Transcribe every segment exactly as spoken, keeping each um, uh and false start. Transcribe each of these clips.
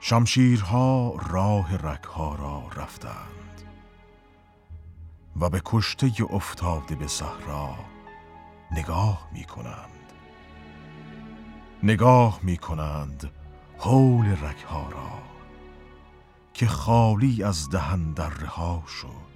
شمشیرها راه رگها را رفتند و به کشته افتاده به صحرا نگاه می کنند. نگاه می کنند حول رگها را که خالی از دهن دره ها شد.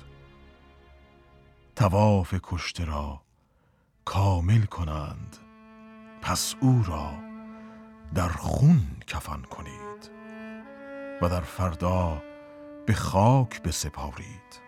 طواف کشته را کامل کنند، پس او را در خون کفن کنید و در فردا به خاک بسپارید.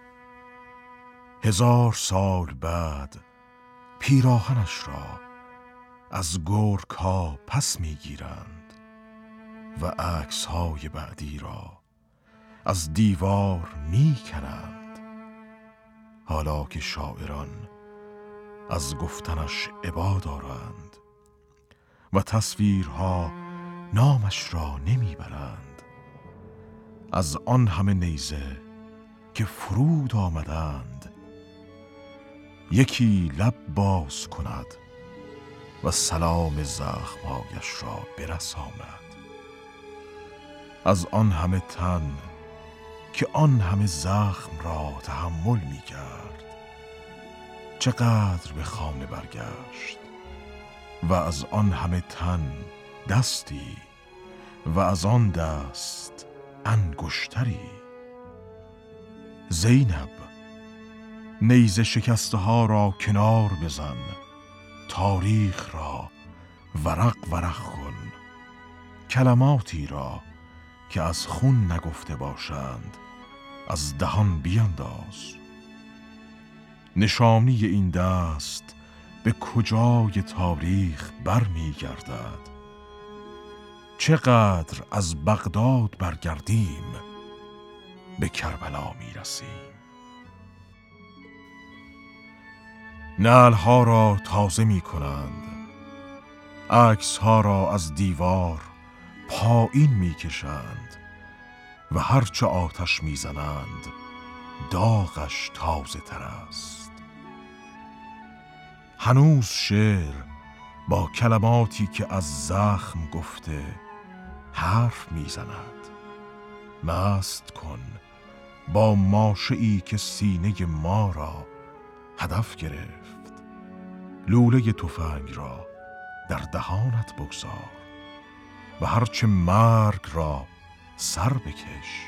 هزار سال بعد پیراهنش را از گرگ ها پس می گیرند و عکس های بعدی را از دیوار می کنند، حالا که شاعران از گفتنش عبا دارند و تصویرها نامش را نمی برند. از آن همه نیزه که فرود آمدند یکی لب باز کند و سلام زخمهایش را برساند. از آن همه تن که آن همه زخم را تحمل می کرد چقدر به خانه برگشت، و از آن همه تن دستی و از آن دست انگشتری. زینب، نیزه شکسته ها را کنار بزن، تاریخ را ورق ورق کن، کلماتی را که از خون نگفته باشند از دهان بینداز. نشانی این دست به کجای تاریخ بر می گردد؟ چقدر از بغداد برگردیم به کربلا می رسیم. نعلها را تازه می کنند، عکسها را از دیوار پایین می کشند و هرچه آتش می زنند داغش تازه تر است. هنوز شعر با کلماتی که از زخم گفته حرف می زند. مست کن با ماشه‌ای که سینه ما را هدف گرفت. لوله تفنگ را در دهانت بگذار و هرچه مرگ را سر بکش.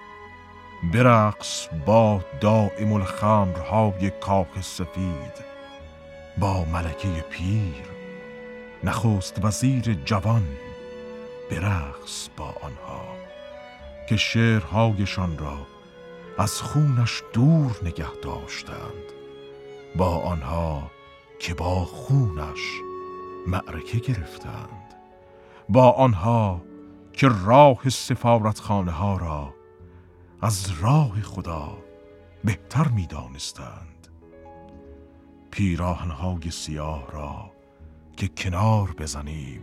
برقص با دائم الخمرهای کاخ سفید، با ملکه پیر، نخست وزیر جوان. برقص با آنها که شعرهایشان را از خونش دور نگه داشتند، با آنها که با خونش معرکه گرفتند، با آنها که راه سفارتخانه ها را از راه خدا بهتر می دانستند. پیراهنهای سیاه را که کنار بزنیم،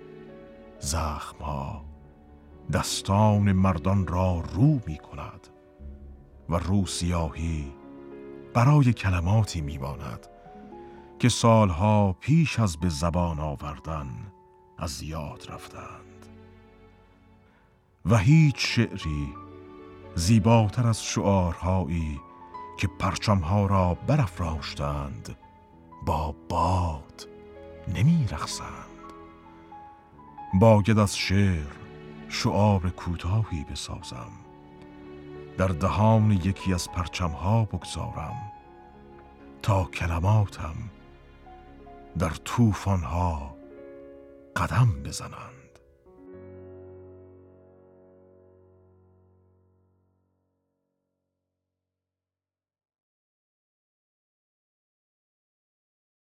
زخمها دستان مردان را رو می کند و رو سیاهی برای کلماتی می ماند که سالها پیش از به زبان آوردن از یاد رفتند. و هیچ شعری زیباتر از شعارهایی که پرچمها را برافراشتند با باد نمی رقصند. باید از شعر شعار کوتاهی بسازم، در دهان یکی از پرچمها بگذارم تا کلماتم در طوفانها قدم بزنند.